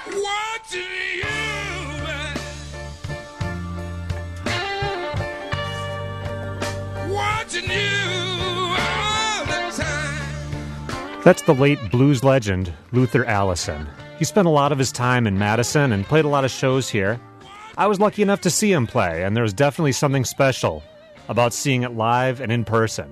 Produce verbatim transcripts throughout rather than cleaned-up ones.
Watching you, watching you all the time. That's the late blues legend, Luther Allison. He spent a lot of his time in Madison and played a lot of shows here. I was lucky enough to see him play, and there was definitely something special about seeing it live and in person.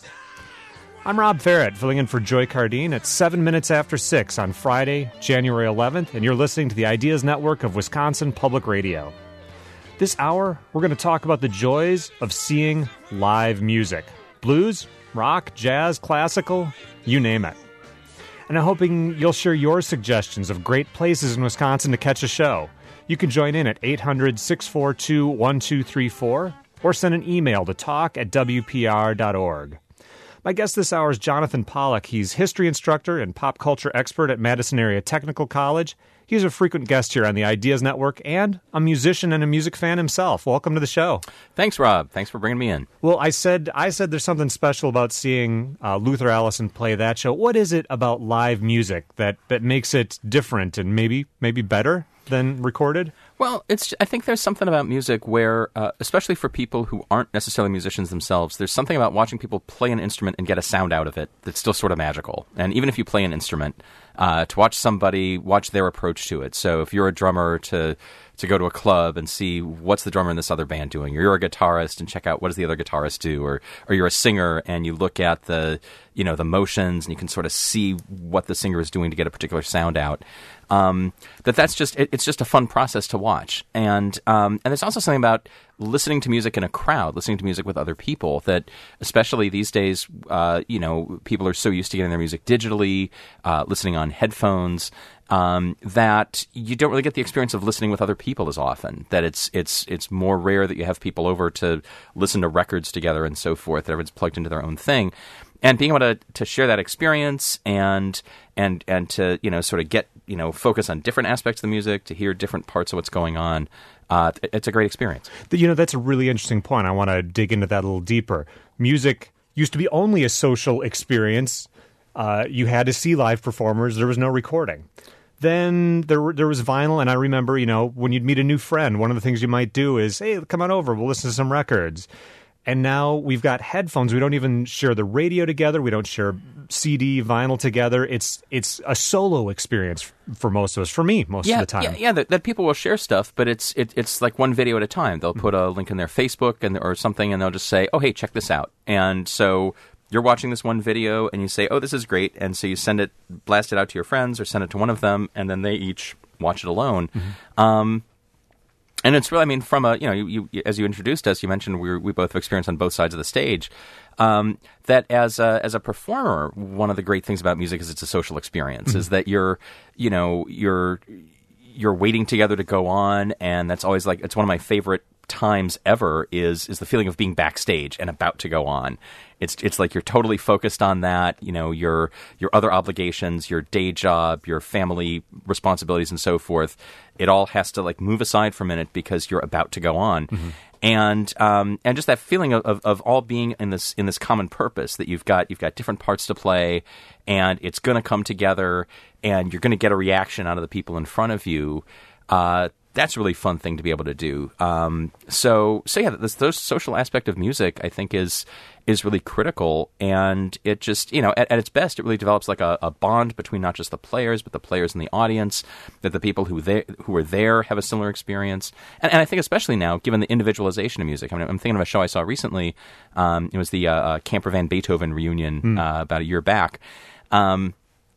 I'm Rob Farrett, filling in for Joy Cardine at seven minutes after six on Friday, January eleventh, and you're listening to the Ideas Network of Wisconsin Public Radio. This hour, we're going to talk about the joys of seeing live music. Blues, rock, jazz, classical, you name it. And I'm hoping you'll share your suggestions of great places in Wisconsin to catch a show. You can join in at eight hundred, six four two, one two three four or send an email to talk at w p r dot org. My guest this hour is Jonathan Pollock. He's history instructor and pop culture expert at Madison Area Technical College. He's a frequent guest here on the Ideas Network and a musician and a music fan himself. Welcome to the show. Thanks, Rob. Thanks for bringing me in. Well, I said I said there's something special about seeing uh, Luther Allison play that show. What is it about live music that, that makes it different and maybe maybe better than recorded? Well, it's. I think there's something about music where, uh, especially for people who aren't necessarily musicians themselves, there's something about watching people play an instrument and get a sound out of it that's still sort of magical. And even if you play an instrument, uh, to watch somebody, watch their approach to it. So if you're a drummer, to to go to a club and see what's the drummer in this other band doing, or you're a guitarist and check out what does the other guitarist do, or or you're a singer and you look at the you know the motions and you can sort of see what the singer is doing to get a particular sound out. Um, that that's just it, it's just a fun process to watch, and um, and there's also something about listening to music in a crowd, listening to music with other people. That especially these days, uh, you know, people are so used to getting their music digitally, uh, listening on headphones, um, that you don't really get the experience of listening with other people as often. That it's it's it's more rare that you have people over to listen to records together and so forth. That everyone's plugged into their own thing. And being able to, to share that experience and and and to you know sort of get you know focus on different aspects of the music, to hear different parts of what's going on, uh, it's a great experience. You know, that's a really interesting point. I want to dig into that a little deeper. Music used to be only a social experience. Uh, you had to see live performers. There was no recording. Then there were, there was vinyl, and I remember you know when you'd meet a new friend, one of the things you might do is, hey, come on over, we'll listen to some records. And now we've got headphones. We don't even share the radio together. We don't share C D, vinyl together. It's it's a solo experience for most of us. For me, most yeah, of the time. Yeah, yeah. That, that people will share stuff, but it's it, it's like one video at a time. They'll put a link in their Facebook and or something, and they'll just say, "Oh, hey, check this out." And so you're watching this one video, and you say, "Oh, this is great," and so you send it, blast it out to your friends, or send it to one of them, and then they each watch it alone. Mm-hmm. Um, And it's really, I mean, from a, you know, you, you, as you introduced us, you mentioned we we both have experience on both sides of the stage. Um, that as a, as a performer, one of the great things about music is it's a social experience. Mm-hmm. Is that you're, you know, you're you're waiting together to go on, and that's always like it's one of my favorite times ever. Is is the feeling of being backstage and about to go on. It's it's like you're totally focused on that. You know, your your other obligations, your day job, your family responsibilities, and so forth. It all has to like move aside for a minute because you're about to go on, mm-hmm. and um, and just that feeling of, of, of all being in this in this common purpose that you've got you've got different parts to play, and it's going to come together, and you're going to get a reaction out of the people in front of you. Uh, that's a really fun thing to be able to do. Um, so so yeah, this, this social aspect of music I think is is really critical, and it just, you know, at, at its best, it really develops like a, a bond between not just the players, but the players and the audience, that the people who they, who are there have a similar experience. And, and I think especially now, given the individualization of music, I mean, I'm thinking of a show I saw recently. Um, it was the uh, uh, Camper Van Beethoven reunion mm. uh, about a year back, um,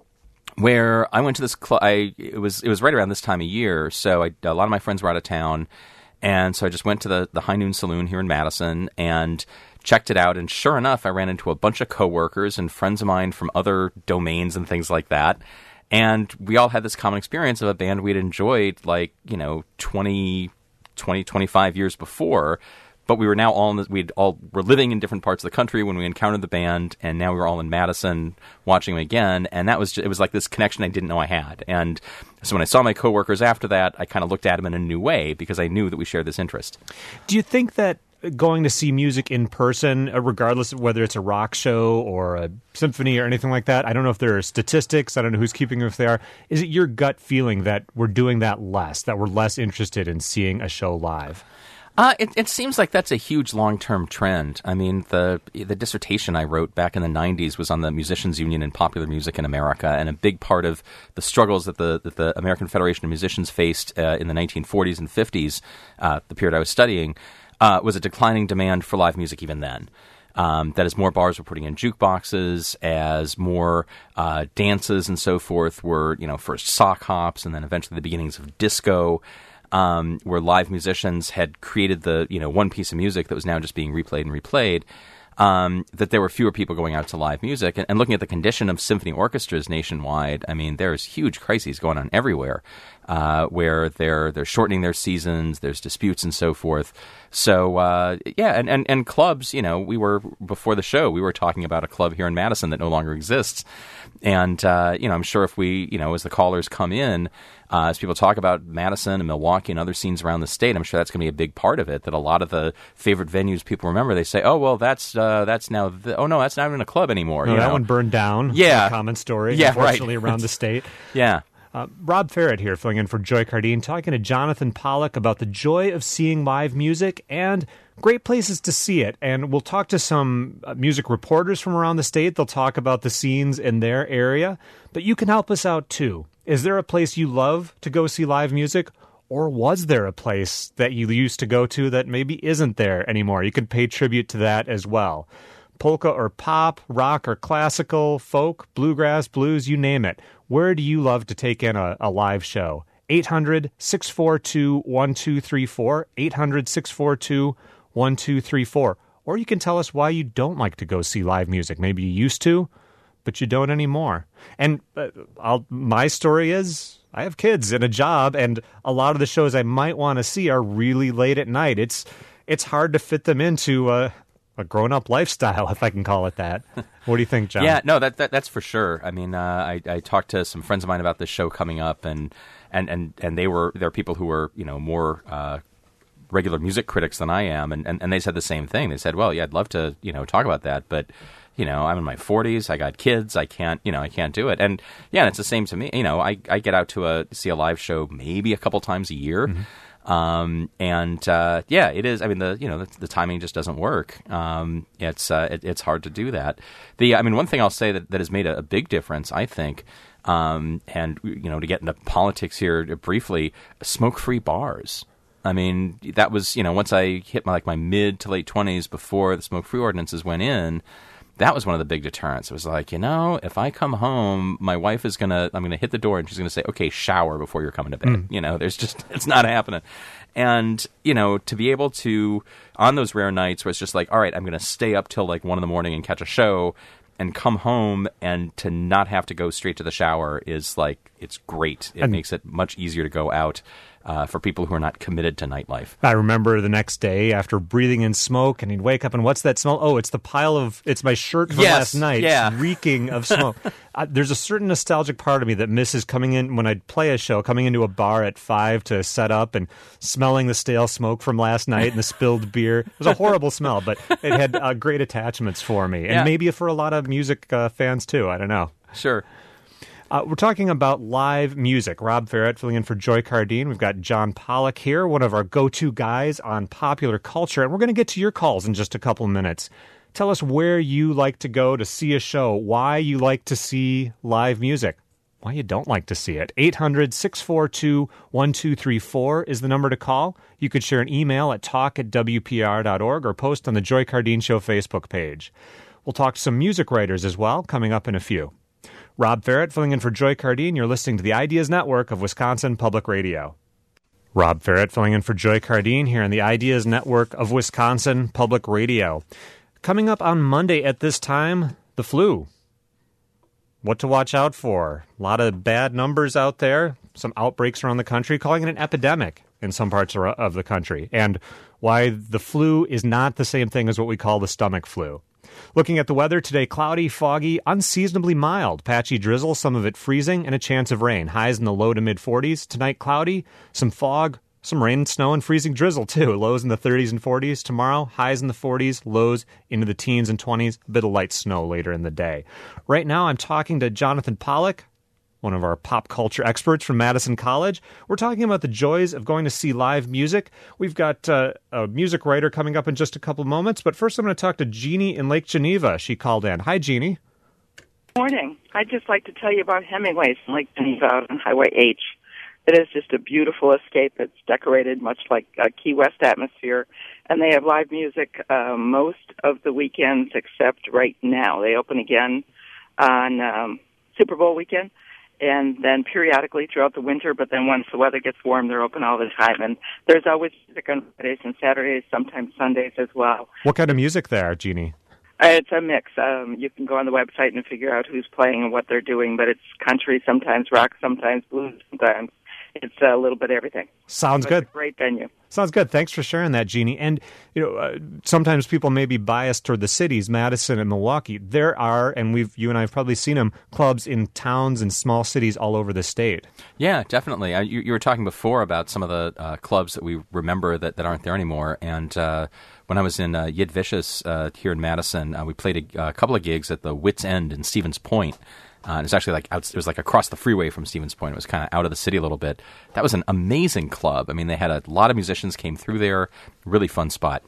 where I went to this club. I it was it was right around this time of year, so I, a lot of my friends were out of town, and so I just went to the, the High Noon Saloon here in Madison and checked it out, and sure enough, I ran into a bunch of coworkers and friends of mine from other domains and things like that, and we all had this common experience of a band we'd enjoyed, like, you know, twenty, twenty, twenty-five years before, but we were now all in the, we'd all were living in different parts of the country when we encountered the band, and now we were all in Madison watching them again, and that was just, it was like this connection I didn't know I had. And so when I saw my coworkers after that, I kind of looked at them in a new way because I knew that we shared this interest. Do you think that going to see music in person, uh, regardless of whether it's a rock show or a symphony or anything like that? I don't know if there are statistics. I don't know who's keeping them if they are. Is it your gut feeling that we're doing that less, that we're less interested in seeing a show live? Uh, it, it seems like that's a huge long-term trend. I mean, the the dissertation I wrote back in the nineties was on the Musicians Union and popular music in America, and a big part of the struggles that the that the American Federation of Musicians faced uh, in the nineteen forties and fifties, uh, the period I was studying, uh, was a declining demand for live music even then. Um, that as more bars were putting in jukeboxes, as more uh, dances and so forth were, you know, first sock hops and then eventually the beginnings of disco, Um, where live musicians had created the, you know, one piece of music that was now just being replayed and replayed, um, that there were fewer people going out to live music. And, and looking at the condition of symphony orchestras nationwide, I mean, there's huge crises going on everywhere, uh, where they're they're shortening their seasons, there's disputes and so forth. So, uh, yeah, and, and, and clubs, you know, we were, before the show, we were talking about a club here in Madison that no longer exists. And, uh, you know, I'm sure if we, you know, as the callers come in, Uh, as people talk about Madison and Milwaukee and other scenes around the state, I'm sure that's going to be a big part of it, that a lot of the favorite venues people remember, they say, oh, well, that's uh, that's now, the, oh, no, that's not even a club anymore. No, you that know? one burned down. Yeah. A common story, yeah, unfortunately, right. around the state. Yeah. Uh, Rob Ferret here, filling in for Joy Cardine, talking to Jonathan Pollock about the joy of seeing live music and great places to see it. And we'll talk to some uh, music reporters from around the state. They'll talk about the scenes in their area. But you can help us out, too. Is there a place you love to go see live music? Or was there a place that you used to go to that maybe isn't there anymore? You can pay tribute to that as well. Polka or pop, rock or classical, folk, bluegrass, blues, you name it. Where do you love to take in a, a live show? eight hundred, six four two, one two three four, eight hundred, six four two, one two three four. Or you can tell us why you don't like to go see live music. Maybe you used to, but you don't anymore. And uh, I'll, my story is, I have kids and a job, and a lot of the shows I might want to see are really late at night. It's it's hard to fit them into a, a grown-up lifestyle, if I can call it that. What do you think, John? Yeah, no, that, that that's for sure. I mean, uh, I, I talked to some friends of mine about this show coming up, and and, and, and they were there are people who were, you know, more uh, regular music critics than I am, and, and, and they said the same thing. They said, well, yeah, I'd love to, you know, talk about that, but you know, I'm in my forties. I got kids. I can't, you know, I can't do it. And yeah, and it's the same to me. You know, I, I get out to a see a live show maybe a couple times a year, mm-hmm. um, and uh, yeah, it is. I mean, the you know the, the timing just doesn't work. Um, it's uh, it, it's hard to do that. The I mean, one thing I'll say that, that has made a, a big difference, I think, um, and you know, to get into politics here briefly, smoke-free bars. I mean, that was you know once I hit my like my mid to late twenties before the smoke-free ordinances went in. That was one of the big deterrents. It was like, you know, if I come home, my wife is going to, I'm going to hit the door and she's going to say, okay, shower before you're coming to bed. Mm. You know, there's just, it's not happening. And, you know, to be able to, on those rare nights where it's just like, all right, I'm going to stay up till like one in the morning and catch a show and come home and to not have to go straight to the shower is like, it's great. It and makes it much easier to go out. Uh, for people who are not committed to nightlife. I remember the next day after breathing in smoke, and he'd wake up and what's that smell? Oh, it's the pile of, it's my shirt from yes, last night, yeah. reeking of smoke. uh, there's a certain nostalgic part of me that misses coming in, when I'd play a show, coming into a bar at five to set up and smelling the stale smoke from last night and the spilled beer. It was a horrible smell, but it had uh, great attachments for me. And yeah. maybe for a lot of music uh, fans too, I don't know. Sure. Uh, we're talking about live music. Rob Ferret filling in for Joy Cardine. We've got John Pollock here, one of our go-to guys on popular culture. And we're going to get to your calls in just a couple of minutes. Tell us where you like to go to see a show, why you like to see live music, why you don't like to see it. eight hundred, six four two, one two three four is the number to call. You could share an email at talk at w p r dot org or post on the Joy Cardine Show Facebook page. We'll talk to some music writers as well, coming up in a few. Rob Ferret filling in for Joy Cardine. You're listening to the Ideas Network of Wisconsin Public Radio. Rob Ferret filling in for Joy Cardine here on the Ideas Network of Wisconsin Public Radio. Coming up on Monday at this time, the flu. What to watch out for. A lot of bad numbers out there. Some outbreaks around the country, calling it an epidemic in some parts of the country. And why the flu is not the same thing as what we call the stomach flu. Looking at the weather today, cloudy, foggy, unseasonably mild, patchy drizzle, some of it freezing, and a chance of rain. Highs in the low to mid forties. Tonight, cloudy, some fog, some rain, snow, and freezing drizzle, too. Lows in the thirties and forties tomorrow, highs in the forties, lows into the teens and twenties, a bit of light snow later in the day. Right now, I'm talking to Jonathan Pollock, one of our pop culture experts from Madison College. We're talking about the joys of going to see live music. We've got uh, a music writer coming up in just a couple moments, but first I'm going to talk to Jeannie in Lake Geneva. She called in. Hi, Jeannie. Morning. I'd just like to tell you about Hemingway's in Lake Geneva out on Highway H. It is just a beautiful escape. It's decorated much like a Key West atmosphere, and they have live music uh, most of the weekends except right now. They open again on um, Super Bowl weekend, and then periodically throughout the winter, but then once the weather gets warm, they're open all the time. And there's always music on Fridays and Saturdays, sometimes Sundays as well. What kind of music there, Jeannie? Uh, It's a mix. Um, you can go on the website and figure out who's playing and what they're doing, but it's country, sometimes rock, sometimes blues, sometimes. It's a little bit of everything. Sounds so good. It's a great venue. Sounds good. Thanks for sharing that, Jeannie. And, you know, uh, sometimes people may be biased toward the cities, Madison and Milwaukee. There are, and we've, you and I have probably seen them, clubs in towns and small cities all over the state. Yeah, definitely. Uh, you, you were talking before about some of the uh, clubs that we remember that, that aren't there anymore. And uh, when I was in uh, Yid Vicious uh, here in Madison, uh, we played a, a couple of gigs at the Wits End in Stevens Point. Uh, and it's actually like out, it was like across the freeway from Stevens Point. It was kind of out of the city a little bit. That was an amazing club. I mean, they had a lot of musicians came through there. Really fun spot.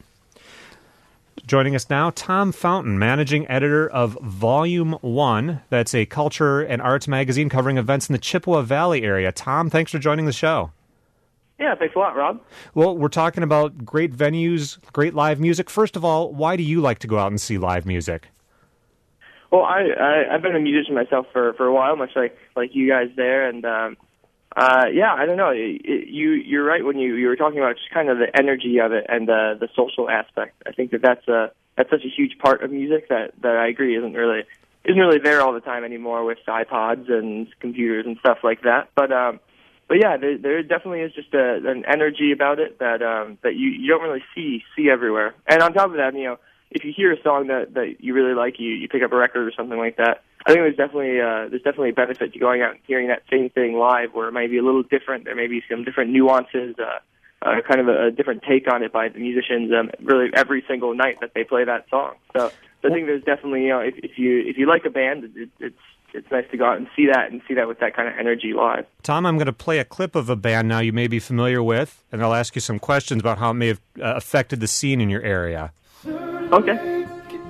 Joining us now, Tom Fountain, managing editor of Volume One. That's a culture and arts magazine covering events in the Chippewa Valley area. Tom, thanks for joining the show. Yeah, thanks a lot, Rob. Well, we're talking about great venues, great live music. First of all, why do you like to go out and see live music? Well, I, I I've been a musician myself for, for a while, much like like you guys there, and um, uh, yeah, I don't know. It, it, you you're right when you, you were talking about just kind of the energy of it and the the social aspect. I think that that's a that's such a huge part of music that, that I agree isn't really isn't really there all the time anymore with iPods and computers and stuff like that. But um, but yeah, there there definitely is just a, an energy about it that um, that you, you don't really see see everywhere. And on top of that, you know, if you hear a song that, that you really like, you, you pick up a record or something like that, I think there's definitely uh, there's definitely a benefit to going out and hearing that same thing live, where it might be a little different. There may be some different nuances, uh, uh, kind of a, a different take on it by the musicians. Um, really, every single night that they play that song. So, so I think there's definitely, you know, if, if you if you like a band, it, it's it's nice to go out and see that and see that with that kind of energy live. Tom, I'm going to play a clip of a band now you may be familiar with, and I'll ask you some questions about how it may have uh, affected the scene in your area. Okay.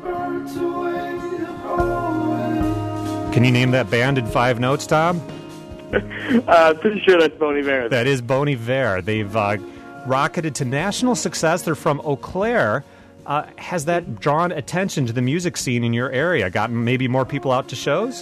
Can you name that band in five notes, Tom? uh, pretty sure that's Bon Iver. That is Bon Iver. They've uh, rocketed to national success. They're from Eau Claire. Uh, has that drawn attention to the music scene in your area? Gotten maybe more people out to shows?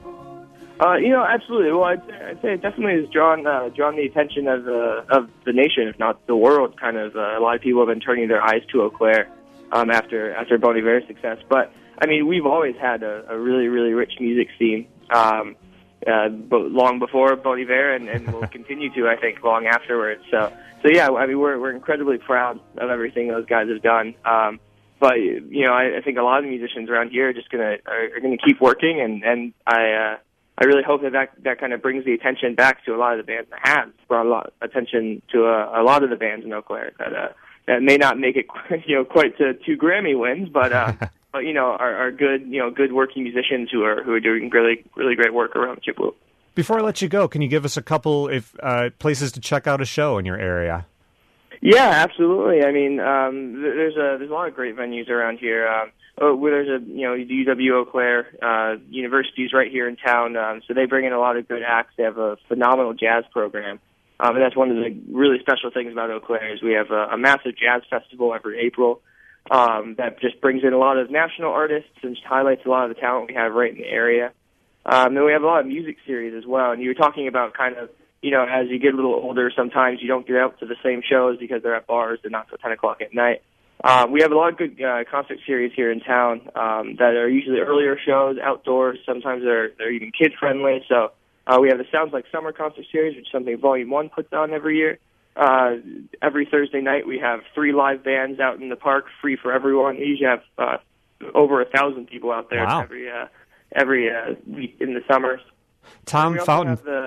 Uh, you know, absolutely. Well, I'd, I'd say it definitely has drawn uh, drawn the attention of the of the nation, if not the world. Kind of, uh, a lot of people have been turning their eyes to Eau Claire um, after after Bon Iver's success. But I mean, we've always had a, a really really rich music scene, um, uh, but long before Bon Iver, and, and will continue to, I think, long afterwards. So, so yeah, I mean, we're we're incredibly proud of everything those guys have done. Um, but you know, I, I think a lot of the musicians around here are just gonna are, are gonna keep working, and and I. Uh, I really hope that, that that kind of brings the attention back to a lot of the bands that have brought a lot of attention to a, a lot of the bands in Eau Claire that uh, that may not make it you know quite to two Grammy wins, but uh, but you know are, are good you know good working musicians who are who are doing really really great work around Chippewa. Before I let you go, can you give us a couple if uh, places to check out a show in your area? Yeah, absolutely. I mean, um, there's a there's a lot of great venues around here. Um, oh, well, there's a you know U W Eau Claire uh, University's right here in town, um, so they bring in a lot of good acts. They have a phenomenal jazz program, um, and that's one of the really special things about Eau Claire is we have a, a massive jazz festival every April um, that just brings in a lot of national artists and just highlights a lot of the talent we have right in the area. Um, then we have a lot of music series as well, and you were talking about kind of. You know, as you get a little older, sometimes you don't get out to the same shows because they're at bars and not till ten o'clock at night. Um, we have a lot of good uh, concert series here in town um, that are usually earlier shows, outdoors. Sometimes they're they're even kid friendly. So uh, we have the Sounds Like Summer concert series, which is something Volume One puts on every year. Uh, every Thursday night we have three live bands out in the park, free for everyone. We usually have uh, over a thousand people out there wow. every uh, every uh, week in the summers. Tom Fountain. The, oh, uh,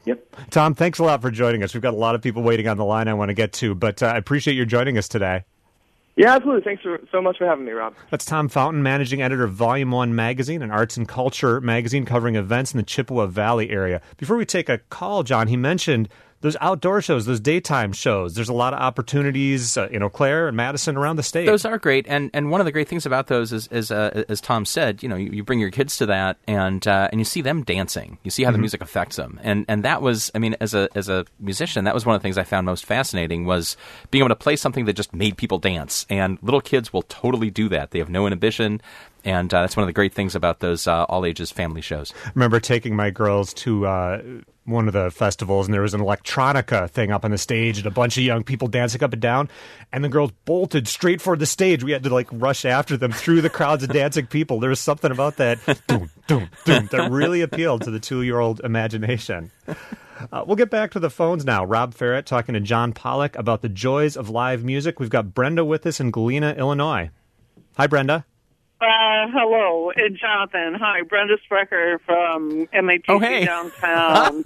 Yep. Tom, thanks a lot for joining us. We've got a lot of people waiting on the line I want to get to, but uh, I appreciate your joining us today. Yeah, absolutely. Thanks for, so much for having me, Rob. That's Tom Fountain, managing editor of Volume one magazine, an arts and culture magazine covering events in the Chippewa Valley area. Before we take a call, John, he mentioned those outdoor shows, those daytime shows. There's a lot of opportunities uh, in Eau Claire and Madison around the state. Those are great, and and one of the great things about those is, is uh, as Tom said, you know, you, you bring your kids to that, and uh, and you see them dancing. You see how mm-hmm. the music affects them, and and that was, I mean, as a as a musician, that was one of the things I found most fascinating was being able to play something that just made people dance. And little kids will totally do that. They have no inhibition. And uh, that's one of the great things about those uh, all-ages family shows. I remember taking my girls to uh, one of the festivals, and there was an electronica thing up on the stage and a bunch of young people dancing up and down, and the girls bolted straight for the stage. We had to, like, rush after them through the crowds of dancing people. There was something about that doom, doom, doom, that really appealed to the two-year-old imagination. Uh, we'll get back to the phones now. Rob Ferret talking to John Pollock about the joys of live music. We've got Brenda with us in Galena, Illinois. Hi, Brenda. Uh, hello, it's Jonathan. Hi, Brenda Sprecher from M A T C oh, hey. downtown.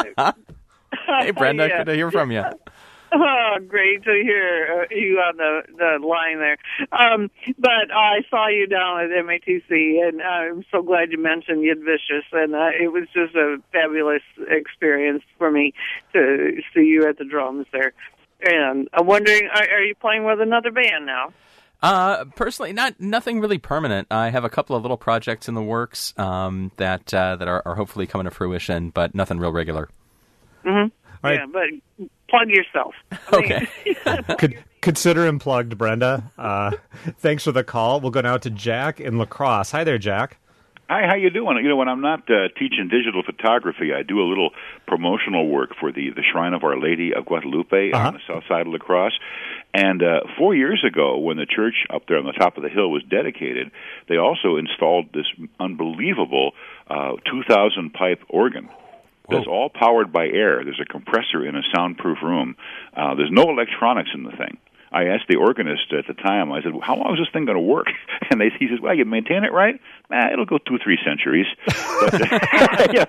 Hey, Brenda, yeah. good to hear from you. Oh, great to hear uh, you on the, the line there. Um, but I saw you down at M A T C, and I'm so glad you mentioned Yid Vicious, and uh, it was just a fabulous experience for me to see you at the drums there. And I'm wondering, are, are you playing with another band now? Uh, personally, not nothing really permanent. I have a couple of little projects in the works um, that uh, that are, are hopefully coming to fruition, but nothing real regular. Mm-hmm. Right. Yeah, but plug yourself. I mean, Okay. Could, consider him plugged, Brenda. Uh, thanks for the call. We'll go now to Jack in La Crosse. Hi there, Jack. Hi, how you doing? You know, when I'm not uh, teaching digital photography, I do a little promotional work for the, the Shrine of Our Lady of Guadalupe Uh-huh. on the south side of La Crosse. And uh, four years ago, when the church up there on the top of the hill was dedicated, they also installed this unbelievable uh, two thousand pipe organ. That's all powered by air. There's a compressor in a soundproof room. Uh, there's no electronics in the thing. I asked the organist at the time, I said, how long is this thing going to work? And they, he says, well, you maintain it right? Nah, it'll go two, three centuries. But, uh, yeah.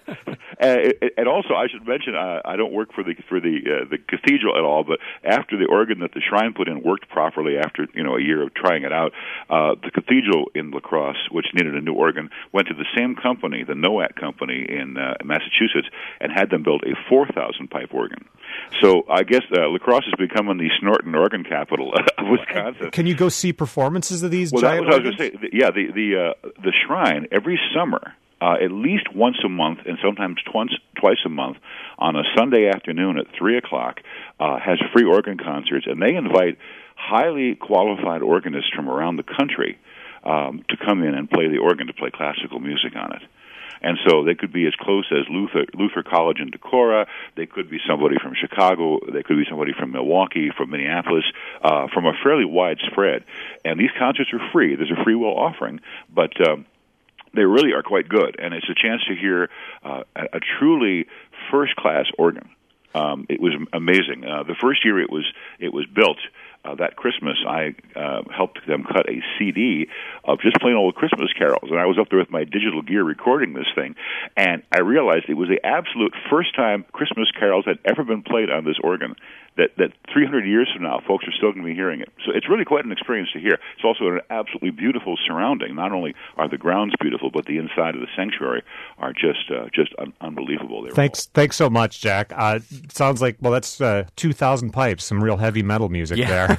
uh, and also, I should mention, uh, I don't work for the for the uh, the cathedral at all, but after the organ that the shrine put in worked properly after, you know, a year of trying it out, uh, the cathedral in La Crosse, which needed a new organ, went to the same company, the NOAC company in uh, Massachusetts, and had them build a four thousand pipe organ. So I guess uh, La Crosse is becoming the Snorton organ capital of Wisconsin. Can you go see performances of these well, giant that was what I was organs? going to say. Yeah, the the uh, the shrine every summer, uh, at least once a month, and sometimes twice twice a month, on a Sunday afternoon at three o'clock, uh, has free organ concerts, and they invite highly qualified organists from around the country um, to come in and play the organ, to play classical music on it. And so they could be as close as Luther Luther College in Decorah. They could be somebody from Chicago. They could be somebody from Milwaukee, from Minneapolis, uh, from a fairly wide spread. And these concerts are free. There's a free will offering, but um, they really are quite good. And it's a chance to hear uh, a, a truly first-class organ. Um, it was amazing. Uh, the first year it was it was built, uh, that Christmas, I uh, helped them cut a C D of just plain old Christmas carols, and I was up there with my digital gear recording this thing, and I realized it was the absolute first time Christmas carols had ever been played on this organ, that, that three hundred years from now, folks are still going to be hearing it. So it's really quite an experience to hear. It's also an absolutely beautiful surrounding. Not only are the grounds beautiful, but the inside of the sanctuary are just uh, just un- unbelievable. They're Thanks, thanks so much, Jack. Uh, sounds like, well, that's uh, two thousand pipes, some real heavy metal music Yeah. there.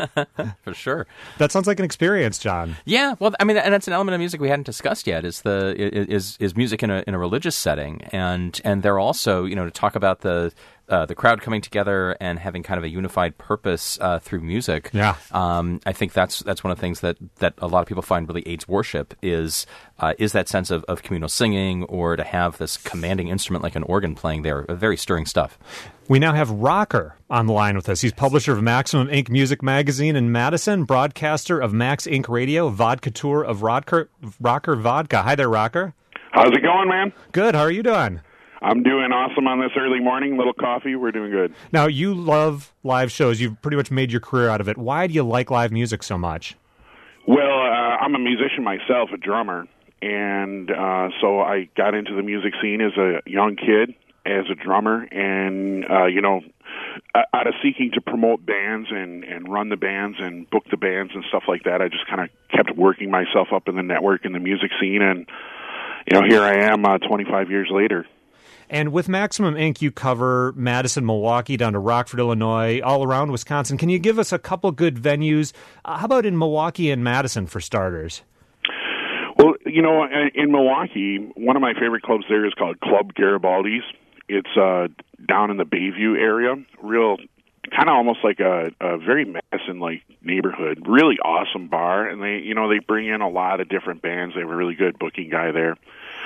For sure. That sounds like an experience, John. Yeah, well, I mean, and that's an element of music we hadn't discussed yet. Is the is is music in a in a religious setting, and and they're also, you know, to talk about the. Uh, the crowd coming together and having kind of a unified purpose uh, through music. Yeah, um, I think that's that's one of the things that, that a lot of people find really aids worship is uh, is that sense of, of communal singing, or to have this commanding instrument like an organ playing there. Very stirring stuff. We now have Rocker on the line with us. He's publisher of Maximum Incorporated. Music Magazine in Madison, broadcaster of Max Incorporated. Radio, vodka tour of Rocker, Rocker Vodka. Hi there, Rocker. How's it going, man? Good. How are you doing? I'm doing awesome on this early morning. Little coffee. We're doing good. Now, you love live shows. You've pretty much made your career out of it. Why do you like live music so much? Well, uh, I'm a musician myself, a drummer, and uh, so I got into the music scene as a young kid, as a drummer, and uh, you know, out of seeking to promote bands and, and run the bands and book the bands and stuff like that, I just kind of kept working myself up in the network and the music scene, and you know, here I am uh, twenty-five years later. And with Maximum Incorporated, you cover Madison, Milwaukee, down to Rockford, Illinois, all around Wisconsin. Can you give us a couple good venues? Uh, how about in Milwaukee and Madison, for starters? Well, you know, in Milwaukee, one of my favorite clubs there is called Club Garibaldi's. It's uh, down in the Bayview area, real kind of almost like a, a very Madison-like neighborhood. Really awesome bar, and they, you know, they bring in a lot of different bands. They have a really good booking guy there.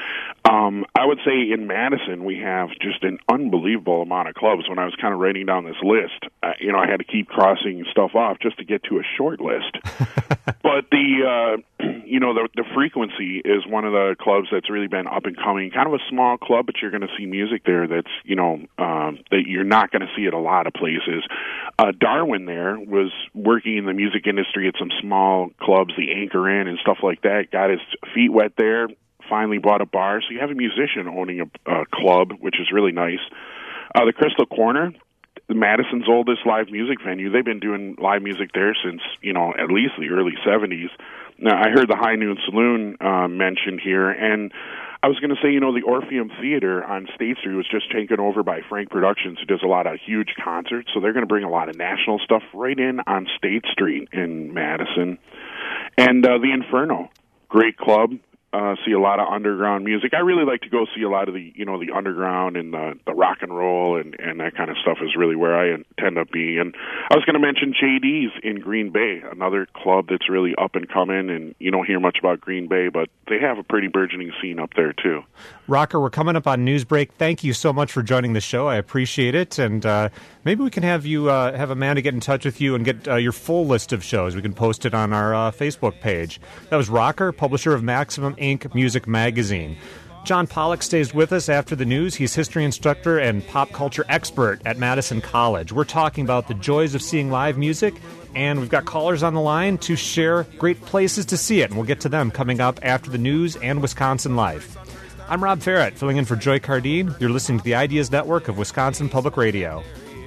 Um, I would say in Madison we have just an unbelievable amount of clubs. When I was kind of writing down this list, uh, you know, I had to keep crossing stuff off just to get to a short list. But the, uh, you know, the, the Frequency is one of the clubs that's really been up and coming. Kind of a small club, but you're going to see music there that's, you know, um, that you're not going to see at a lot of places. Uh, Darwin there was working in the music industry at some small clubs, the Anchor Inn and stuff like that. Got his feet wet there. Finally bought a bar, so you have a musician owning a, a club, which is really nice. Uh, the Crystal Corner, Madison's oldest live music venue. They've been doing live music there since, you know, at least the early seventies. Now, I heard the High Noon Saloon uh, mentioned here, and I was going to say, you know, the Orpheum Theater on State Street was just taken over by Frank Productions, who does a lot of huge concerts, so they're going to bring a lot of national stuff right in on State Street in Madison. And uh, the Inferno, great club. Uh, see a lot of underground music. I really like to go see a lot of the, you know, the underground and the, the rock and roll and, and that kind of stuff is really where I tend to be. And I was going to mention J D's in Green Bay, another club that's really up and coming, and you don't hear much about Green Bay, but they have a pretty burgeoning scene up there too. Rocker, we're coming up on Newsbreak. Thank you so much for joining the show. I appreciate it. And uh, maybe we can have you uh, have Amanda get in touch with you and get uh, your full list of shows. We can post it on our uh, Facebook page. That was Rocker, publisher of Maximum Incorporated Music Magazine. John Pollock stays with us after the news. He's history instructor and pop culture expert at Madison College. We're talking about the joys of seeing live music, and we've got callers on the line to share great places to see it, and we'll get to them coming up after the news and Wisconsin Life. I'm Rob Farrett, filling in for Joy Cardine. You're listening to the Ideas Network of Wisconsin Public Radio.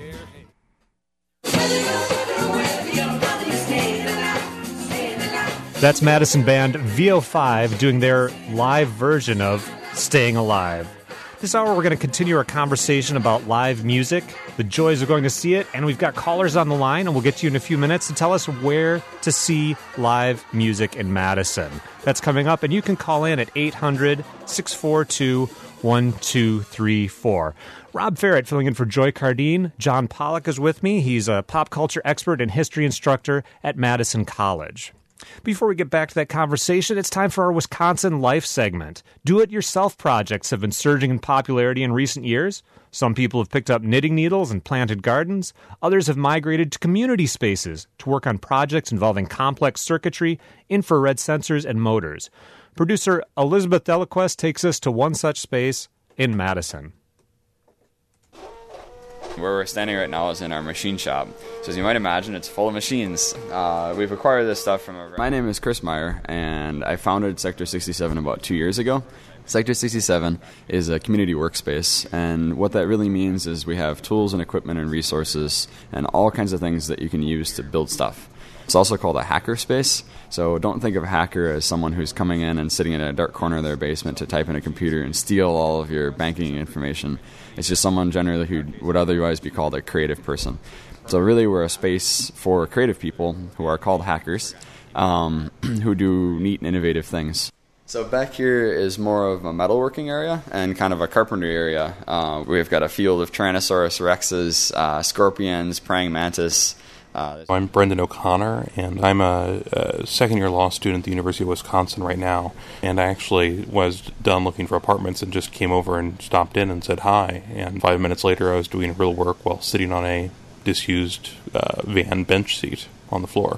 That's Madison band V O five doing their live version of Staying Alive. This hour, we're going to continue our conversation about live music, the joys of going to see it, and we've got callers on the line, and we'll get to you in a few minutes to tell us where to see live music in Madison. That's coming up, and you can call in at eight hundred, six four two, one two three four. Rob Farrett filling in for Joy Cardine. John Pollock is with me. He's a pop culture expert and history instructor at Madison College. Before we get back to that conversation, it's time for our Wisconsin Life segment. Do-it-yourself projects have been surging in popularity in recent years. Some people have picked up knitting needles and planted gardens. Others have migrated to community spaces to work on projects involving complex circuitry, infrared sensors, and motors. Producer Elizabeth Delaquest takes us to one such space in Madison. Where we're standing right now is in our machine shop. So as you might imagine, it's full of machines. Uh, we've acquired this stuff from a... My name is Chris Meyer, and I founded Sector sixty-seven about two years ago. Sector sixty-seven is a community workspace, and what that really means is we have tools and equipment and resources and all kinds of things that you can use to build stuff. It's also called a hacker space, so don't think of a hacker as someone who's coming in and sitting in a dark corner of their basement to type in a computer and steal all of your banking information. It's just someone generally who would otherwise be called a creative person. So really we're a space for creative people who are called hackers, um, who do neat and innovative things. So back here is more of a metalworking area and kind of a carpentry area. Uh, we've got a field of Tyrannosaurus rexes, uh, scorpions, praying mantis. Uh, I'm Brendan O'Connor, and I'm a, a second-year law student at the University of Wisconsin right now. And I actually was done looking for apartments and just came over and stopped in and said hi. And five minutes later, I was doing real work while sitting on a disused uh, van bench seat on the floor.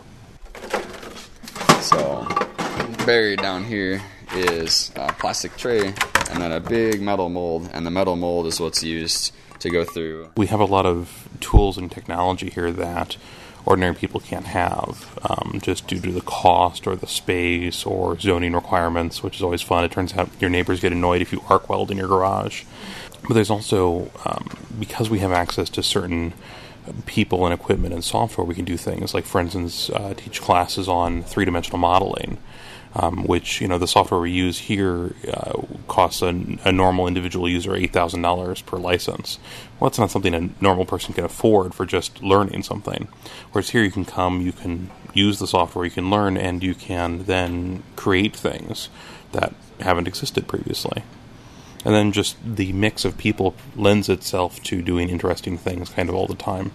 So buried down here is a plastic tray and then a big metal mold, and the metal mold is what's used to go through. We have a lot of tools and technology here that ordinary people can't have, um, just due to the cost or the space or zoning requirements, which is always fun. It turns out your neighbors get annoyed if you arc weld in your garage. But there's also, um, because we have access to certain people and equipment and software, we can do things like, for instance, uh, teach classes on three-dimensional modeling, um, which, you know, the software we use here uh, costs a, a normal individual user eight thousand dollars per license. Well, that's not something a normal person can afford for just learning something. Whereas here you can come, you can use the software, you can learn, and you can then create things that haven't existed previously. And then just the mix of people lends itself to doing interesting things kind of all the time.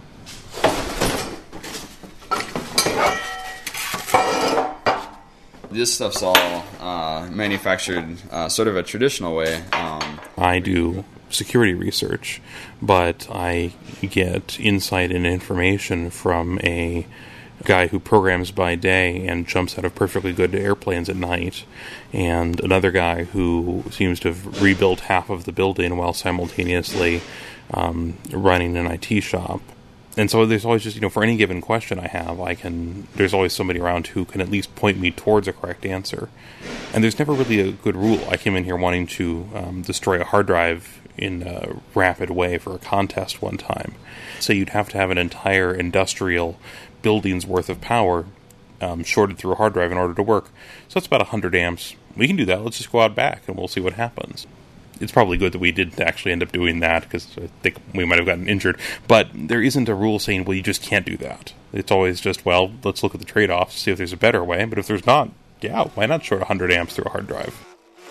This stuff's all uh, manufactured uh, sort of a traditional way. Um, I do security research, but I get insight and information from a guy who programs by day and jumps out of perfectly good airplanes at night, and another guy who seems to have rebuilt half of the building while simultaneously um, running an I T shop. And so there's always just, you know, for any given question I have, I can, there's always somebody around who can at least point me towards a correct answer. And there's never really a good rule. I came in here wanting to um, destroy a hard drive in a rapid way for a contest one time. So you'd have to have an entire industrial building's worth of power um, shorted through a hard drive in order to work. So that's about one hundred amps. We can do that. Let's just go out back and we'll see what happens. It's probably good that we didn't actually end up doing that, because I think we might have gotten injured. But there isn't a rule saying, well, you just can't do that. It's always just, well, let's look at the trade-offs, see if there's a better way. But if there's not, yeah, why not short one hundred amps through a hard drive?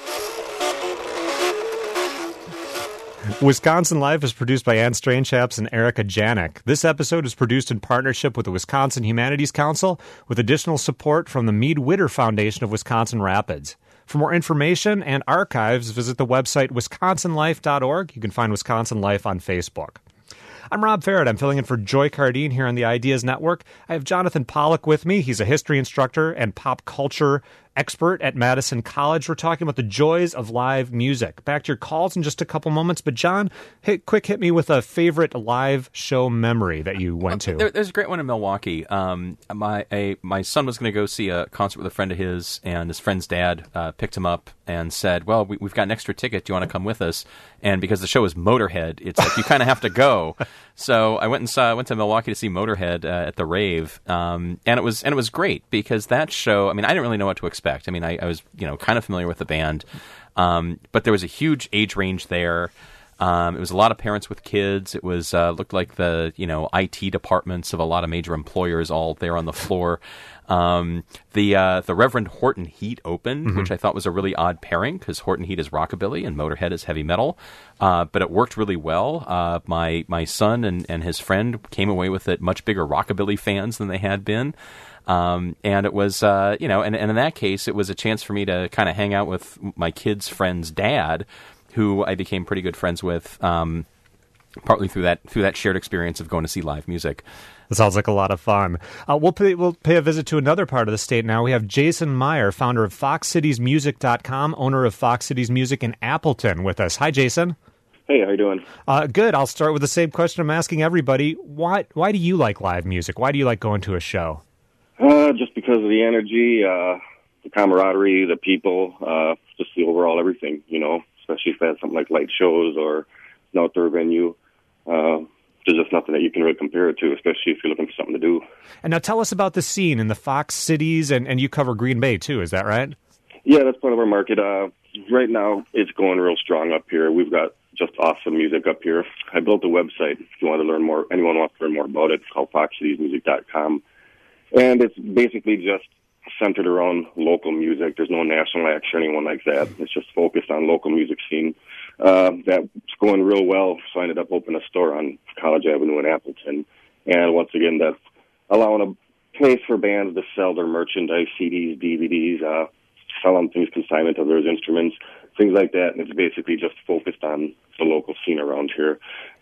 Wisconsin Life is produced by Ann Strangechaps and Erica Janik. This episode is produced in partnership with the Wisconsin Humanities Council, with additional support from the Mead Witter Foundation of Wisconsin Rapids. For more information and archives, visit the website wisconsin life dot org. You can find Wisconsin Life on Facebook. I'm Rob Farrett. I'm filling in for Joy Cardine here on the Ideas Network. I have Jonathan Pollock with me. He's a history instructor and pop culture expert at Madison College. We're talking about the joys of live music. Back to your calls in just a couple moments. But John, hit, quick hit me with a favorite live show memory that you went to. There, there's a great one in Milwaukee. Um, my a, my son was going to go see a concert with a friend of his, and his friend's dad uh, picked him up and said, well, we, we've got an extra ticket. Do you want to come with us? And because the show is Motorhead, it's like you kind of have to go. So I went and saw, went to Milwaukee to see Motorhead uh, at the rave, um, and it was and it was great because that show. I mean, I didn't really know what to expect. I mean, I, I was you know kind of familiar with the band, um, but there was a huge age range there. Um, it was a lot of parents with kids. It was uh, looked like the you know I T departments of a lot of major employers all there on the floor. Um, the uh, the Reverend Horton Heat opened, mm-hmm. which I thought was a really odd pairing because Horton Heat is rockabilly and Motorhead is heavy metal, uh, but it worked really well. Uh, my my son and, and his friend came away with it much bigger rockabilly fans than they had been. Um, and it was, uh, you know, and, and in that case, it was a chance for me to kind of hang out with my kid's friend's dad, who I became pretty good friends with, um, partly through that through that shared experience of going to see live music. That sounds like a lot of fun. Uh, we'll pay we'll pay a visit to another part of the state now. We have Jason Meyer, founder of fox cities music dot com, owner of Fox Cities Music in Appleton, with us. Hi, Jason. Hey, how you doing? Uh, good. I'll start with the same question I'm asking everybody. Why why do you like live music? Why do you like going to a show? Uh, just because of the energy, uh, the camaraderie, the people, uh, just the overall everything, you know, especially if it's something like light shows or an outdoor venue. Uh, there's just nothing that you can really compare it to, especially if you're looking for something to do. And now tell us about the scene in the Fox Cities, and, and you cover Green Bay too, is that right? Yeah, that's part of our market. Uh, right now, it's going real strong up here. We've got just awesome music up here. I built a website if you want to learn more, anyone wants to learn more about it, it's called fox cities music dot com. And it's basically just centered around local music. There's no national acts or anyone like that. It's just focused on local music scene. Uh, that's going real well, so I ended up opening a store on College Avenue in Appleton. And once again, that's allowing a place for bands to sell their merchandise, C Ds, D V Ds, uh, selling things consignment of their instruments, things like that. And it's basically just focused on the local scene around here.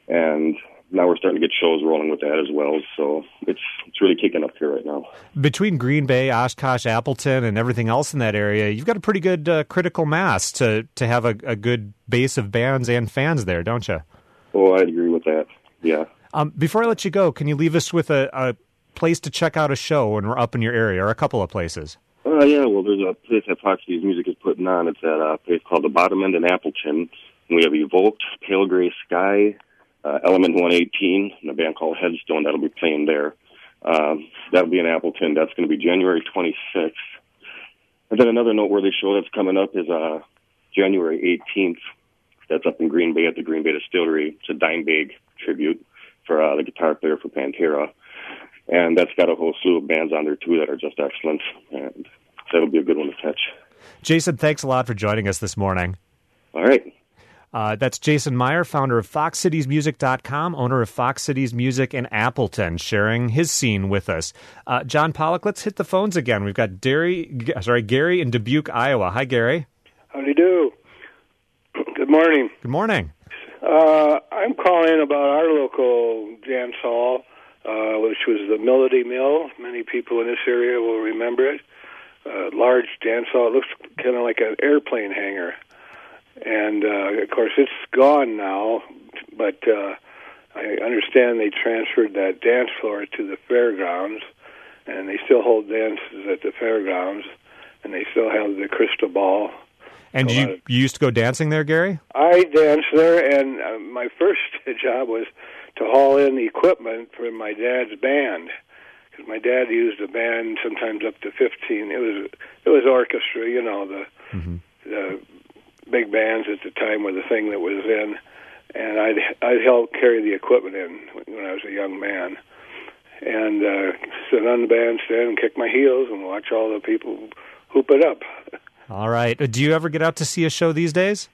And now we're starting to get shows rolling with that as well, so it's it's really kicking up here right now. Between Green Bay, Oshkosh, Appleton, and everything else in that area, you've got a pretty good uh, critical mass to, to have a, a good base of bands and fans there, don't you? Oh, I agree with that, yeah. Um, before I let you go, can you leave us with a, a place to check out a show when we're up in your area, or a couple of places? Uh, yeah, well, there's a place that Fox Cities Music is putting on. It's at a place called the Bottom End in Appleton. We have Evoked, Pale Gray Sky, uh, Element one eighteen, and a band called Headstone that'll be playing there. Um, that'll be in Appleton. That's going to be January twenty-sixth. And then another noteworthy show that's coming up is uh, January eighteenth. That's up in Green Bay at the Green Bay Distillery. It's a Dimebag tribute for uh, the guitar player for Pantera. And that's got a whole slew of bands on there, too, that are just excellent. And that'll be a good one to catch. Jason, thanks a lot for joining us this morning. All right. Uh, that's Jason Meyer, founder of fox cities music dot com, owner of Fox Cities Music in Appleton, sharing his scene with us. Uh, John Pollock, let's hit the phones again. We've got Gary, sorry, Gary in Dubuque, Iowa. Hi, Gary. How do you do? Good morning. Good morning. Uh, I'm calling about our local dance hall, uh, which was the Melody Mill. Many people in this area will remember it. Uh, large dance hall. It looks kind of like an airplane hangar. And, uh, of course, it's gone now, but uh, I understand they transferred that dance floor to the fairgrounds, and they still hold dances at the fairgrounds, and they still have the crystal ball. And you, of, you used to go dancing there, Gary? I danced there, and uh, my first job was to haul in the equipment for my dad's band, because my dad used a band sometimes up to fifteen. It was it was orchestra, you know, the mm-hmm. the big bands at the time were the thing that was in, and I'd I'd help carry the equipment in when I was a young man, and uh, sit on the bandstand and kick my heels and watch all the people hoop it up. All right. Do you ever get out to see a show these days?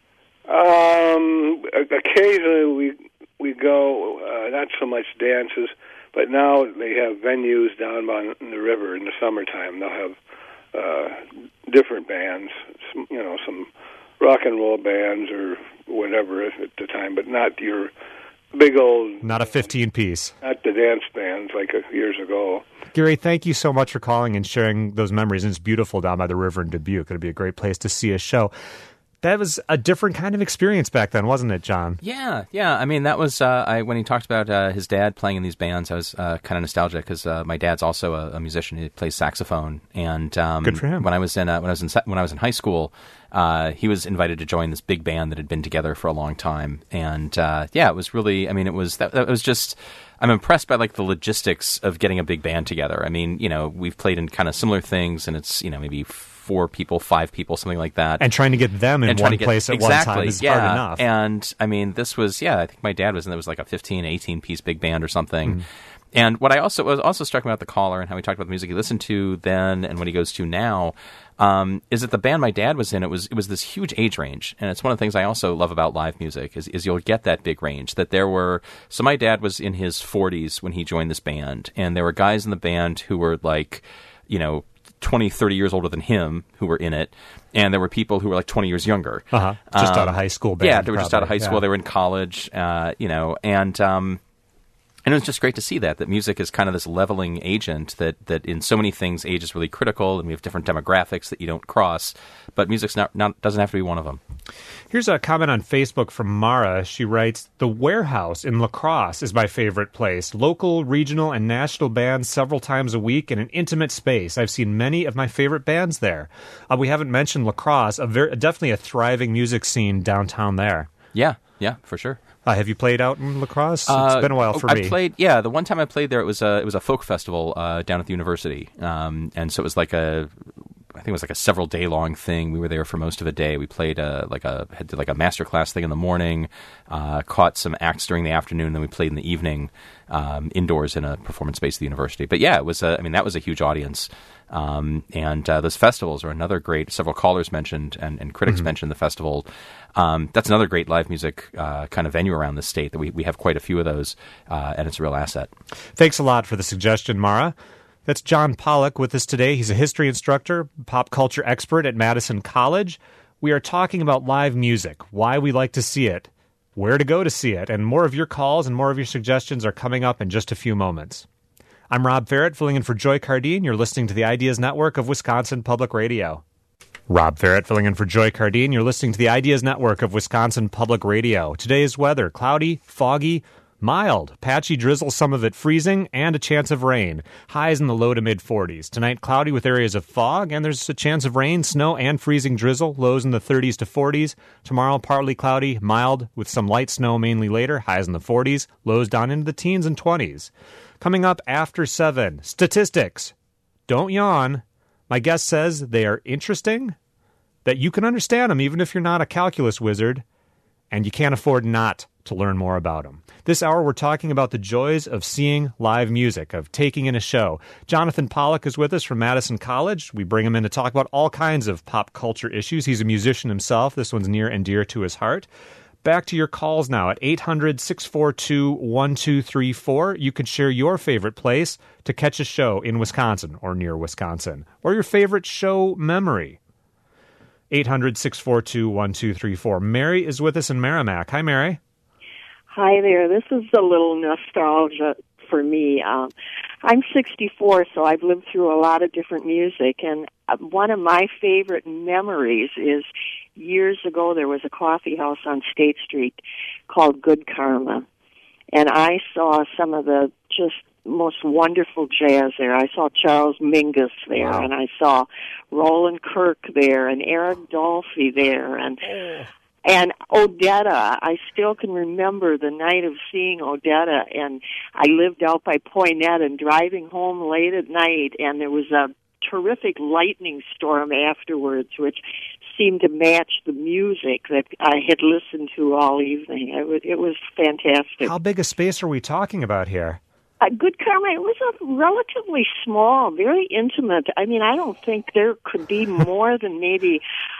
Um, occasionally we we go, uh, not so much dances, but now they have venues down by the river in the summertime. They'll have uh, different bands, some, you know, some rock and roll bands or whatever at the time, but not your big old... Not a fifteen-piece. Not the dance bands like years ago. Gary, thank you so much for calling and sharing those memories. And it's beautiful down by the river in Dubuque. It'd be a great place to see a show. That was a different kind of experience back then, wasn't it, John? Yeah, yeah. I mean, that was uh, I, when he talked about uh, his dad playing in these bands. I was uh, kind of nostalgic because uh, my dad's also a, a musician. He plays saxophone, and um, good for him. When I was in uh, when I was in when I was in high school, uh, he was invited to join this big band that had been together for a long time. And uh, yeah, it was really. I mean, it was that. It was just. I'm impressed by like the logistics of getting a big band together. I mean, you know, we've played in kind of similar things, and it's you know maybe four people, five people, something like that. And trying to get them in one get, place at exactly, one time is yeah. hard enough. And I mean, this was, yeah, I think my dad was in, it was like a fifteen, eighteen piece big band or something. Mm. And what I also was also struck me about the caller and how he talked about the music he listened to then and what he goes to now, um, is that the band my dad was in, it was it was this huge age range. And it's one of the things I also love about live music is, is you'll get that big range. That there were, so my dad was in his forties when he joined this band, and there were guys in the band who were like, you know, twenty, thirty years older than him who were in it, and there were people who were like twenty years younger. Uh-huh. Just um, out of high school band. Yeah, they were probably. just out of high school. Yeah. They were in college, uh, you know, and um, and it was just great to see that, that music is kind of this leveling agent that, that in so many things age is really critical, and we have different demographics that you don't cross, but music's not, not doesn't have to be one of them. Here's a comment on Facebook from Mara. She writes, "The Warehouse in La Crosse is my favorite place. Local, regional, and national bands several times a week in an intimate space. I've seen many of my favorite bands there." Uh, we haven't mentioned La Crosse, a very, definitely a thriving music scene downtown there. Yeah, yeah, for sure. Uh, have you played out in La Crosse? It's uh, been a while for I me. I played, yeah. The one time I played there, it was a it was a folk festival uh, down at the university, um, and so it was like a, I think it was like a several day long thing. We were there for most of a day. We played a, like a had like a master class thing in the morning, uh, caught some acts during the afternoon, and then we played in the evening um, indoors in a performance space at the university. But yeah, it was. A, I mean, that was a huge audience. Um, and uh, those festivals are another great. Several callers mentioned and, and critics mm-hmm. mentioned the festival. Um, that's another great live music uh, kind of venue around the state. That we we have quite a few of those, uh, and it's a real asset. Thanks a lot for the suggestion, Mara. That's John Pollock with us today. He's a history instructor, pop culture expert at Madison College. We are talking about live music, why we like to see it, where to go to see it, and more of your calls and more of your suggestions are coming up in just a few moments. I'm Rob Farrett, filling in for Joy Cardine. You're listening to the Ideas Network of Wisconsin Public Radio. Rob Farrett, filling in for Joy Cardine. You're listening to the Ideas Network of Wisconsin Public Radio. Today's weather, cloudy, foggy, Mild, patchy drizzle, some of it freezing, and a chance of rain. Highs in the low to mid forties. Tonight, cloudy with areas of fog, and there's a chance of rain, snow, and freezing drizzle. Lows in the thirties to forties. Tomorrow, partly cloudy, mild, with some light snow mainly later. Highs in the forties. Lows down into the teens and twenties. Coming up after seven, statistics. Don't yawn. My guest says they are interesting, that you can understand them even if you're not a calculus wizard, and you can't afford not to learn more about them. This hour, we're talking about the joys of seeing live music, of taking in a show. Jonathan Pollock is with us from Madison College. We bring him in to talk about all kinds of pop culture issues. He's a musician himself. This one's near and dear to his heart. Back to your calls now at eight hundred, six four two, one two three four. You can share your favorite place to catch a show in Wisconsin or near Wisconsin, or your favorite show memory. eight hundred, six four two, one two three four. Mary is with us in Merrimack. Hi, Mary. Hi there. This is a little nostalgia for me. Um, I'm sixty-four, so I've lived through a lot of different music, and one of my favorite memories is years ago there was a coffee house on State Street called Good Karma, and I saw some of the just most wonderful jazz there. I saw Charles Mingus there, wow. and I saw Roland Kirk there, and Eric Dolphy there, and and Odetta. I still can remember the night of seeing Odetta, and I lived out by Poynette and driving home late at night, and there was a terrific lightning storm afterwards, which seemed to match the music that I had listened to all evening. It was, it was fantastic. How big a space are we talking about here? Uh, Good Karma, it was a relatively small, very intimate. I mean, I don't think there could be more than maybe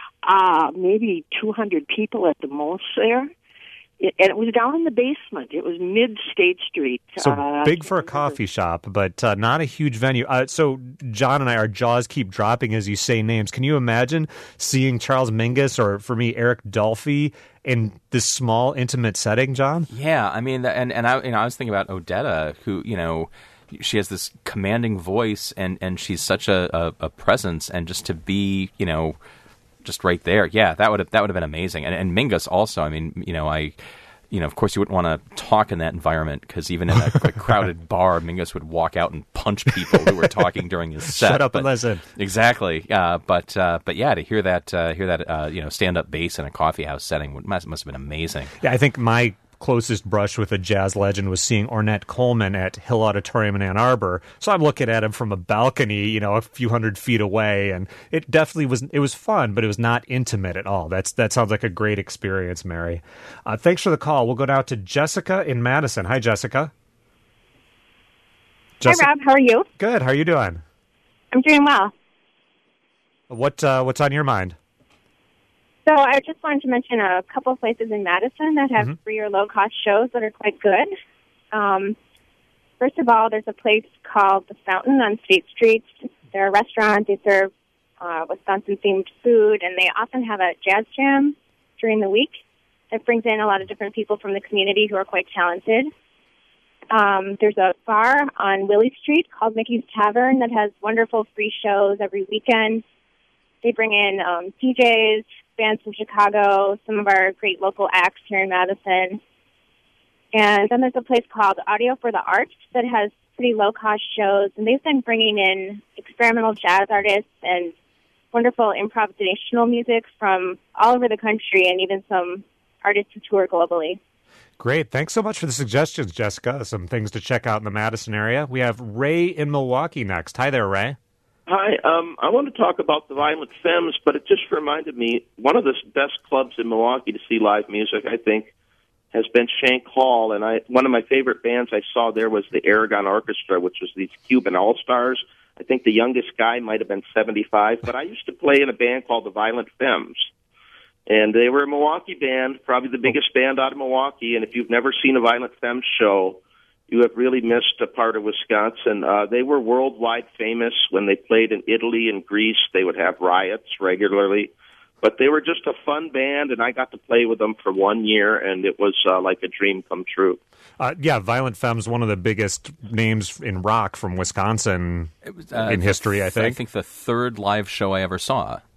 uh, maybe two hundred people at the most there. It, and it was down in the basement. It was mid-State Street. So uh, big for a coffee shop, but uh, not a huge venue. Uh, so John and I, our jaws keep dropping as you say names. Can you imagine seeing Charles Mingus or, for me, Eric Dolphy in this small, intimate setting, John? Yeah, I mean, and and I, you know, I was thinking about Odetta, who, you know, she has this commanding voice, and, and she's such a, a, a presence, and just to be, you know, just right there, yeah, that would have that would have been amazing. And, and Mingus also, I mean, you know, I, you know, of course, you wouldn't want to talk in that environment because even in a, a crowded bar, Mingus would walk out and punch people who were talking during his set. Shut up but, and listen. Exactly, uh, but uh, but yeah, to hear that uh, hear that uh, you know stand up bass in a coffee house setting would, must must have been amazing. Yeah, I think my closest brush with a jazz legend was seeing Ornette Coleman at Hill Auditorium in Ann Arbor. So I'm looking at him from a balcony, you know, a few hundred feet away, and it definitely was. It was fun, but it was not intimate at all. That's that sounds like a great experience, Mary. Uh, thanks for the call. We'll go now to Jessica in Madison. Hi, Jessica. Jessica. Hi, Rob. How are you? Good. How are you doing? I'm doing well. What uh, what's on your mind? So I just wanted to mention a couple of places in Madison that have mm-hmm. free or low-cost shows that are quite good. Um, first of all, there's a place called The Fountain on State Street. They're a restaurant. They serve uh, Wisconsin-themed food, and they often have a jazz jam during the week that brings in a lot of different people from the community who are quite talented. Um, there's a bar on Willie Street called Mickey's Tavern that has wonderful free shows every weekend. They bring in um, D Js, bands from Chicago, some of our great local acts here in Madison. And then there's a place called Audio for the Arts that has pretty low-cost shows, and they've been bringing in experimental jazz artists and wonderful improvisational music from all over the country, and even some artists who tour globally. Great. Thanks so much for the suggestions, Jessica. Some things to check out in the Madison area. We have Ray in Milwaukee next. Hi there, Ray. Hi, um, I want to talk about the Violent Femmes, but it just reminded me, one of the best clubs in Milwaukee to see live music, I think, has been Shank Hall, and I one of my favorite bands I saw there was the Aragon Orchestra, which was these Cuban all-stars. I think the youngest guy might have been seventy-five, but I used to play in a band called the Violent Femmes, and they were a Milwaukee band, probably the biggest band out of Milwaukee, and if you've never seen a Violent Femmes show, you have really missed a part of Wisconsin. Uh, they were worldwide famous when they played in Italy and Greece. They would have riots regularly. But they were just a fun band, and I got to play with them for one year, and it was uh, like a dream come true. Uh, yeah, Violent Femmes, one of the biggest names in rock from Wisconsin it was, uh, in history, I think. I think the third live show I ever saw.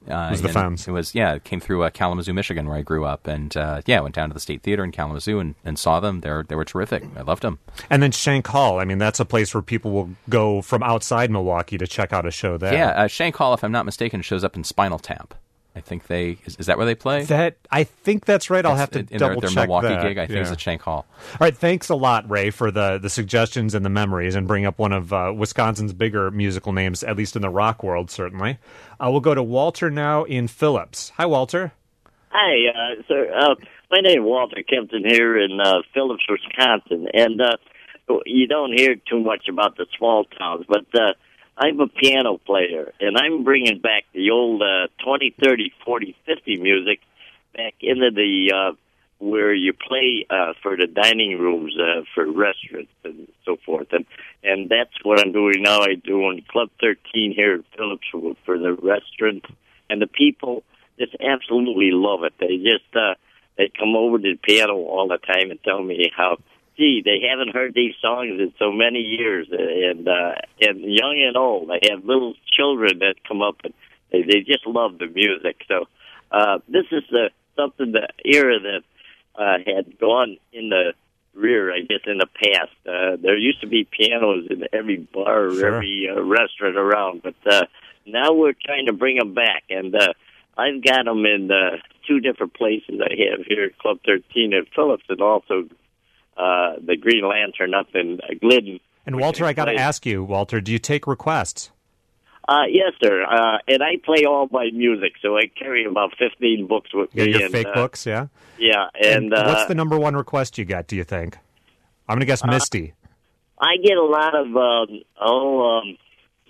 Uh, It was the and Femmes. It was, yeah, it came through uh, Kalamazoo, Michigan, where I grew up. And, uh, yeah, I went down to the State Theater in Kalamazoo and, and saw them. They were, they were terrific. I loved them. And then Shank Hall. I mean, that's a place where people will go from outside Milwaukee to check out a show there. Yeah, uh, Shank Hall, if I'm not mistaken, shows up in Spinal Tap. I think they is, is that where they play? That I think that's right. I'll That's have to in double their, their check Milwaukee that. gig. I think Yeah. is at Shank Hall. All right, thanks a lot, Ray, for the the suggestions and the memories, and bring up one of uh, Wisconsin's bigger musical names, at least in the rock world, certainly. Uh, we'll go to Walter now in Phillips. Hi, Walter. Hi, uh, sir. Uh, my name is Walter Kempton here in uh, Phillips, Wisconsin, and uh, you don't hear too much about the small towns, but uh, I'm a piano player, and I'm bringing back the old uh, twenty, thirty, forty, fifty music back into the uh, where you play uh, for the dining rooms uh, for restaurants and so forth, and and that's what I'm doing now. I'm doing Club thirteen here at Phillips for the restaurant, and the people just absolutely love it. They just uh, they come over to the piano all the time and tell me how, gee, they haven't heard these songs in so many years, and uh, and young and old. I have little children that come up and they, they just love the music. So uh, this is uh, something, the era that uh, had gone in the rear, I guess, in the past. Uh, there used to be pianos in every bar or Sure. every uh, restaurant around, but uh, now we're trying to bring them back, and uh, I've got them in uh, two different places. I have here at Club thirteen at Phillips, and also uh, the Green Lantern up in uh, Glidden. And Walter, I got to ask you, Walter, do you take requests? Uh, yes, sir. Uh, and I play all my music, so I carry about fifteen books with Yeah, me. your and, fake uh, books, yeah? Yeah, and, uh, what's the number one request you get, do you think? I'm going to guess Uh, Misty. I get a lot of um, oh, um,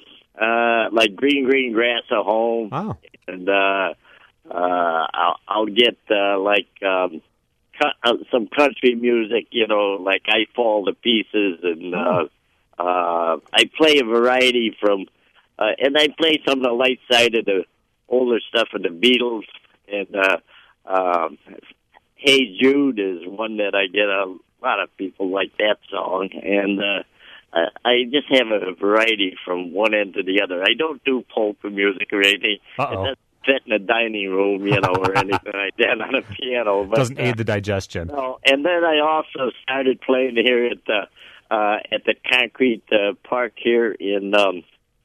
uh, like green, green grass at home, oh. and uh, uh, I'll, I'll get uh, like um, cu- uh, some country music, you know, like I Fall to Pieces, and uh, uh, I play a variety from, uh, and I play some of the light side of the older stuff of the Beatles, and uh, um, Hey Jude is one that I get a lot of people like that song, and uh, I, I just have a variety from one end to the other. I don't do polka music or anything. Uh-oh. It doesn't fit in a dining room, you know, or anything like that on a piano. But, Doesn't uh, aid the digestion. no, and then I also started playing here at the uh, at the Concrete uh, Park here in um,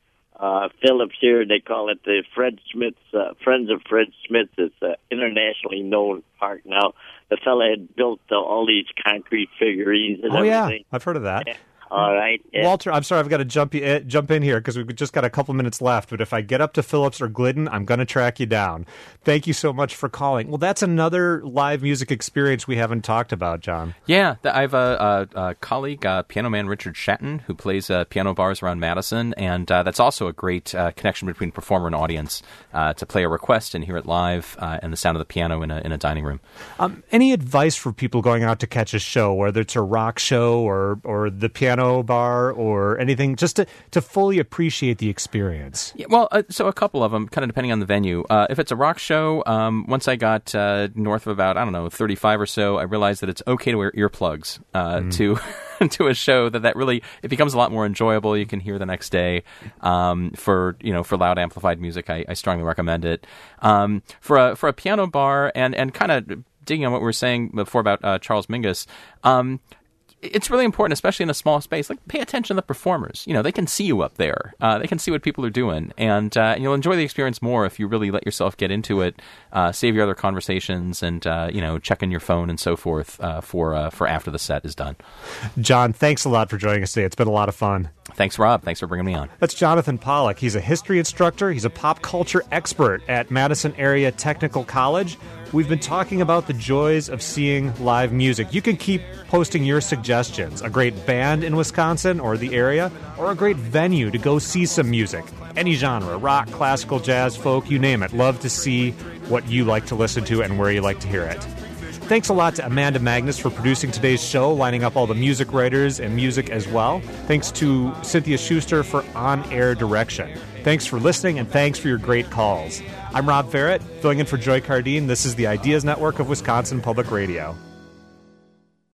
uh, Phillips. Here they call it the Fred Smith's uh, Friends of Fred Smith. It's an internationally known park now. The fella had built uh, all these concrete figurines and Oh, everything. yeah, I've heard of that. All right. And- Walter, I'm sorry, I've got to jump uh, jump in here because we've just got a couple minutes left. But if I get up to Phillips or Glidden, I'm going to track you down. Thank you so much for calling. Well, that's another live music experience we haven't talked about, John. Yeah, th- I have a, a, a colleague, uh, piano man Richard Shatton, who plays uh, piano bars around Madison, and uh, that's also a great uh, connection between performer and audience uh, to play a request and hear it live uh, and the sound of the piano in a, in a dining room. Um, any advice for people going out to catch a show, whether it's a rock show or or the piano bar or anything, just to, to fully appreciate the experience? Yeah, well, uh, so a couple of them, kind of depending on the venue. Uh, if it's a rock show, um, once I got uh, north of about, I don't know, thirty-five or so, I realized that it's okay to wear earplugs uh, Mm. to to a show, that that really, it becomes a lot more enjoyable. You can hear the next day. Um, for, you know, for loud amplified music, I, I strongly recommend it. Um, for a for a piano bar, and, and kind of digging on what we were saying before about uh, Charles Mingus, um, it's really important, especially in a small space. Like, pay attention to the performers. You know, they can see you up there. Uh, they can see what people are doing, and uh, you'll enjoy the experience more if you really let yourself get into it. Uh, save your other conversations, and uh, you know, check in your phone and so forth uh, for uh, for after the set is done. John, thanks a lot for joining us today. It's been a lot of fun. Thanks, Rob. Thanks for bringing me on. That's Jonathan Pollock. He's a history instructor. He's a pop culture expert at Madison Area Technical College. We've been talking about the joys of seeing live music. You can keep posting your suggestions. A great band in Wisconsin or the area, or a great venue to go see some music. Any genre, rock, classical, jazz, folk, you name it. Love to see what you like to listen to and where you like to hear it. Thanks a lot to Amanda Magnus for producing today's show, lining up all the music writers and music as well. Thanks to Cynthia Schuster for on-air direction. Thanks for listening, and thanks for your great calls. I'm Rob Farrett, filling in for Joy Cardine. This is the Ideas Network of Wisconsin Public Radio.